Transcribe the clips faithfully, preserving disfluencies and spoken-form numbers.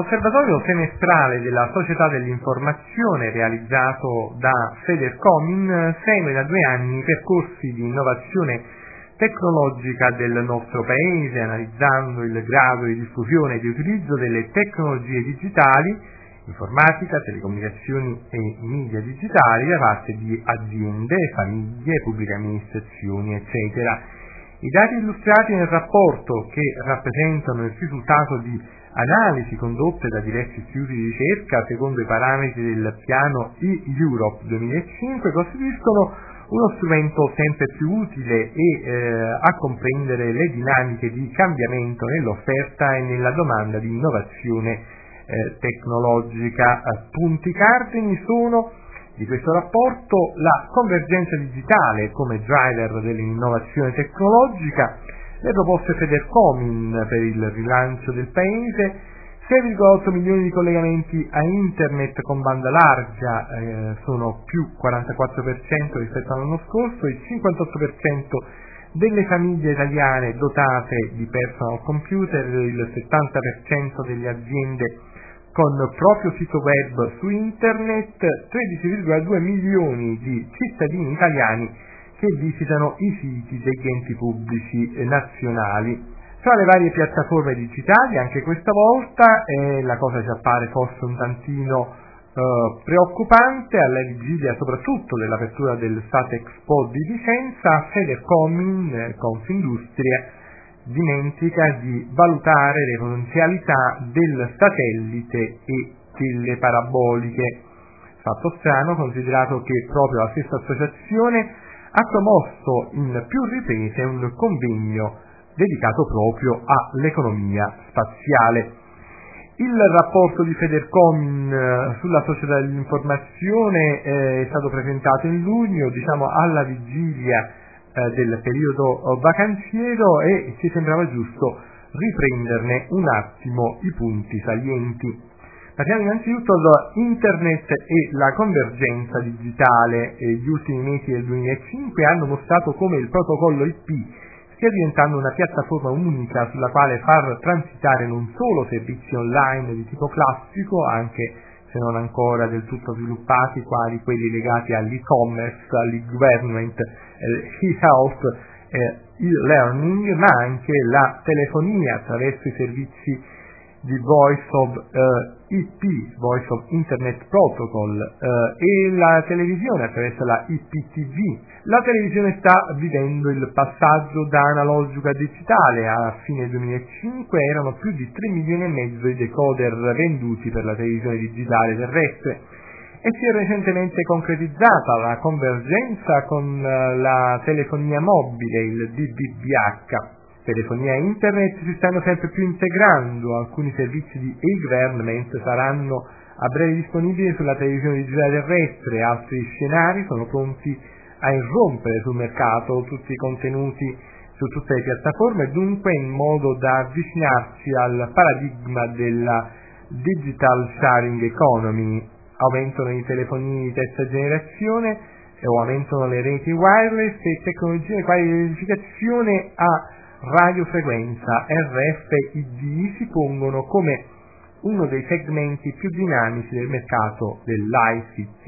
L'osservatorio semestrale della Società dell'Informazione, realizzato da Federcomin, segue da due anni i percorsi di innovazione tecnologica del nostro Paese, analizzando il grado di diffusione e di utilizzo delle tecnologie digitali, informatica, telecomunicazioni e media digitali da parte di aziende, famiglie, pubbliche amministrazioni, eccetera. I dati illustrati nel rapporto, che rappresentano il risultato di analisi condotte da diversi istituti di ricerca secondo i parametri del piano e-Europe duemilacinque, costituiscono uno strumento sempre più utile e eh, a comprendere le dinamiche di cambiamento nell'offerta e nella domanda di innovazione eh, tecnologica. Punti cardini sono di questo rapporto la convergenza digitale come driver dell'innovazione tecnologica, le proposte Federcomin per il rilancio del Paese, sei virgola otto milioni di collegamenti a internet con banda larga, eh, sono più quarantaquattro per cento rispetto all'anno scorso, il cinquantotto per cento delle famiglie italiane dotate di personal computer, il settanta per cento delle aziende con proprio sito web su internet, tredici virgola due milioni di cittadini italiani che visitano i siti degli enti pubblici nazionali. Tra le varie piattaforme digitali, anche questa volta, eh, la cosa ci appare forse un tantino eh, preoccupante, alla vigilia soprattutto dell'apertura del Satexpo di Vicenza, Federcomin, eh, Confindustria, dimentica di valutare le potenzialità del satellite e delle paraboliche. Fatto strano, considerato che proprio la stessa associazione ha promosso in più riprese un convegno dedicato proprio all'economia spaziale. Il rapporto di Federcomin sulla società dell'informazione è stato presentato in luglio, diciamo alla vigilia eh, del periodo vacanziero, e ci sembrava giusto riprenderne un attimo i punti salienti. Parliamo innanzitutto di internet e la convergenza digitale. Gli ultimi mesi del duemilacinque hanno mostrato come il protocollo I P stia diventando una piattaforma unica sulla quale far transitare non solo servizi online di tipo classico, anche se non ancora del tutto sviluppati, quali quelli legati all'e-commerce, all'e-government, e-health, e-learning, ma anche la telefonia attraverso i servizi di Voice of uh, I P, Voice of Internet Protocol, uh, e la televisione attraverso la I P T V. La televisione sta vivendo il passaggio da analogico a digitale. A fine duemilacinque erano più di tre milioni e mezzo i decoder venduti per la televisione digitale terrestre, e si è recentemente concretizzata la convergenza con la telefonia mobile, il D V B H. Telefonia e internet si stanno sempre più integrando, alcuni servizi di e-government saranno a breve disponibili sulla televisione digitale terrestre, altri scenari sono pronti a irrompere sul mercato, tutti i contenuti su tutte le piattaforme, dunque in modo da avvicinarsi al paradigma della digital sharing economy. Aumentano i telefonini di terza generazione o aumentano le reti wireless e tecnologie quali l'identificazione a radiofrequenza R F I D si pongono come uno dei segmenti più dinamici del mercato dell'I C T.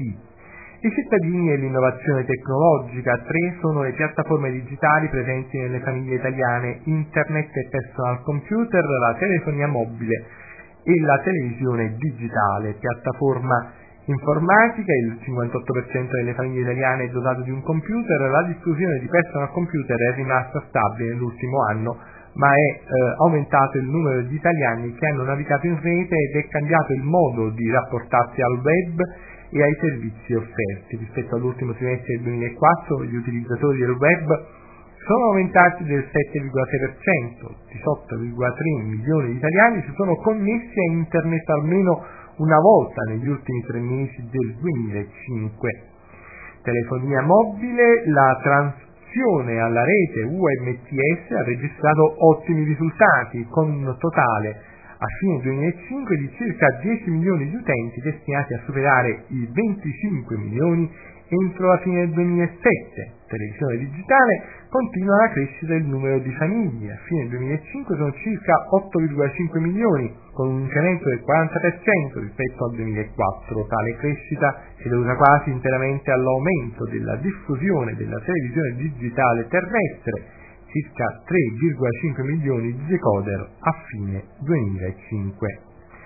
I cittadini e l'innovazione tecnologica. Tre sono le piattaforme digitali presenti nelle famiglie italiane: internet e personal computer, la telefonia mobile e la televisione digitale. Piattaforma informatica, il cinquantotto per cento delle famiglie italiane è dotato di un computer, la diffusione di personal computer è rimasta stabile nell'ultimo anno, ma è eh, aumentato il numero di italiani che hanno navigato in rete ed è cambiato il modo di rapportarsi al web e ai servizi offerti. Rispetto all'ultimo trimestre del duemilaquattro gli utilizzatori del web sono aumentati del sette virgola sei per cento, diciotto virgola tre milioni di italiani si sono connessi a internet almeno una volta negli ultimi tre mesi del duemilacinque. Telefonia mobile, la transizione alla rete U M T S ha registrato ottimi risultati, con un totale a fine duemilacinque di circa dieci milioni di utenti destinati a superare i venticinque milioni entro la fine del duemilasette. Televisione digitale, continua la crescita del numero di famiglie, a fine duemilacinque sono circa otto virgola cinque milioni, con un incremento del quaranta per cento rispetto al duemilaquattro. Tale crescita è dovuta quasi interamente all'aumento della diffusione della televisione digitale terrestre, circa tre virgola cinque milioni di decoder a fine duemilacinque.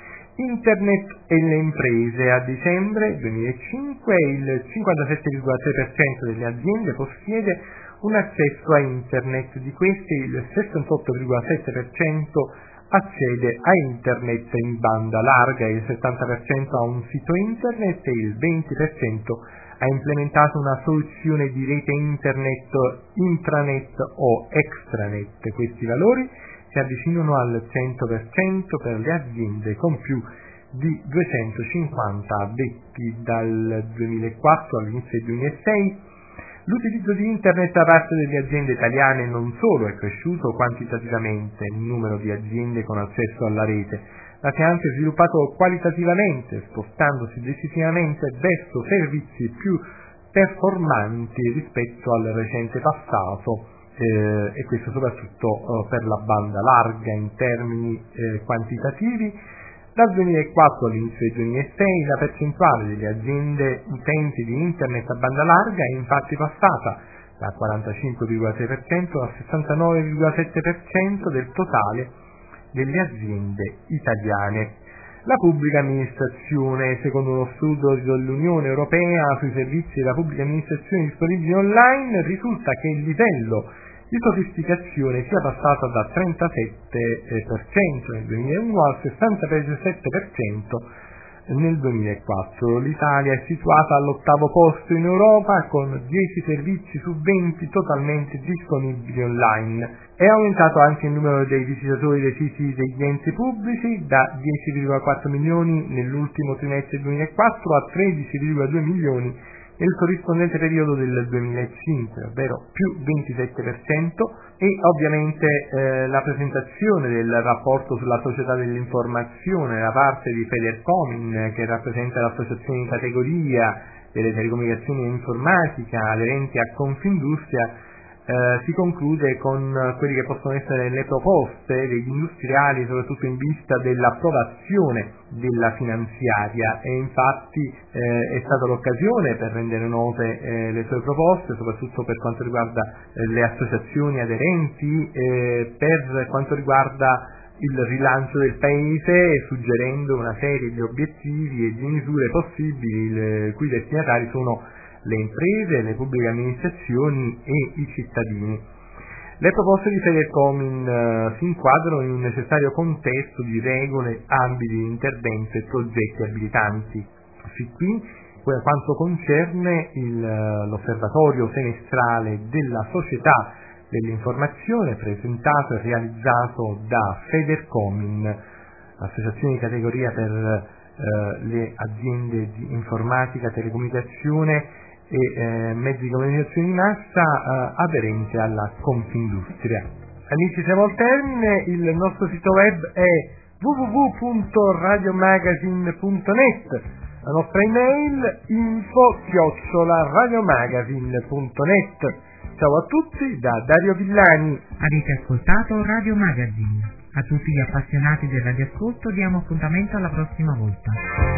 Internet e le imprese. A dicembre duemilacinque il cinquantasette virgola sei per cento delle aziende possiede un accesso a Internet, di queste il sessantotto virgola sette per cento accede a Internet in banda larga, il settanta per cento ha un sito Internet e il venti per cento ha implementato una soluzione di rete Internet intranet o extranet. Questi valori si avvicinano al cento per cento per le aziende con più di duecentocinquanta addetti. Dal duemilaquattro all'inizio del duemilasei l'utilizzo di Internet da parte delle aziende italiane non solo è cresciuto quantitativamente il numero di aziende con accesso alla rete, ma si è anche sviluppato qualitativamente, spostandosi decisivamente verso servizi più performanti rispetto al recente passato, eh, e questo soprattutto eh, per la banda larga in termini eh, quantitativi. Dal duemilaquattro all'inizio del duemilasei la percentuale delle aziende utenti di Internet a banda larga è infatti passata dal quarantacinque virgola sei per cento al sessantanove virgola sette per cento del totale delle aziende italiane. La pubblica amministrazione. Secondo uno studio dell'Unione Europea sui servizi della pubblica amministrazione disponibili online, risulta che il livello di sofisticazione sia passato dal trentasette per cento nel duemilauno al sessantasette per cento nel duemilaquattro. L'Italia è situata all'ottavo posto in Europa con dieci servizi su venti totalmente disponibili online. È aumentato anche il numero dei visitatori dei siti degli enti pubblici da dieci virgola quattro milioni nell'ultimo trimestre duemilaquattro a tredici virgola due milioni nel corrispondente periodo del duemilacinque, ovvero più ventisette per cento, e ovviamente eh, la presentazione del rapporto sulla società dell'informazione da parte di Federcomin, che rappresenta l'associazione di categoria delle telecomunicazioni e informatica aderenti a Confindustria, Eh, si conclude con quelli che possono essere le proposte degli industriali, soprattutto in vista dell'approvazione della finanziaria, e infatti eh, è stata l'occasione per rendere note eh, le sue proposte, soprattutto per quanto riguarda eh, le associazioni aderenti, eh, per quanto riguarda il rilancio del Paese, suggerendo una serie di obiettivi e di misure possibili, le cui destinatari sono le imprese, le pubbliche amministrazioni e i cittadini. Le proposte di Federcomin uh, si inquadrano in un necessario contesto di regole, ambiti di intervento e progetti abilitanti. Fin qui, per quanto concerne il, l'osservatorio semestrale della società dell'informazione, presentato e realizzato da Federcomin, associazione di categoria per uh, le aziende di informatica, telecomunicazione e eh, mezzi di comunicazione di massa eh, aderente alla Confindustria. Amici, siamo al termine. Il nostro sito web è w w w punto radiomagazine punto net, la nostra email info chiocciola radiomagazine punto net. Ciao a tutti da Dario Villani. Avete ascoltato Radio Magazine. A tutti gli appassionati del radioascolto diamo appuntamento alla prossima volta.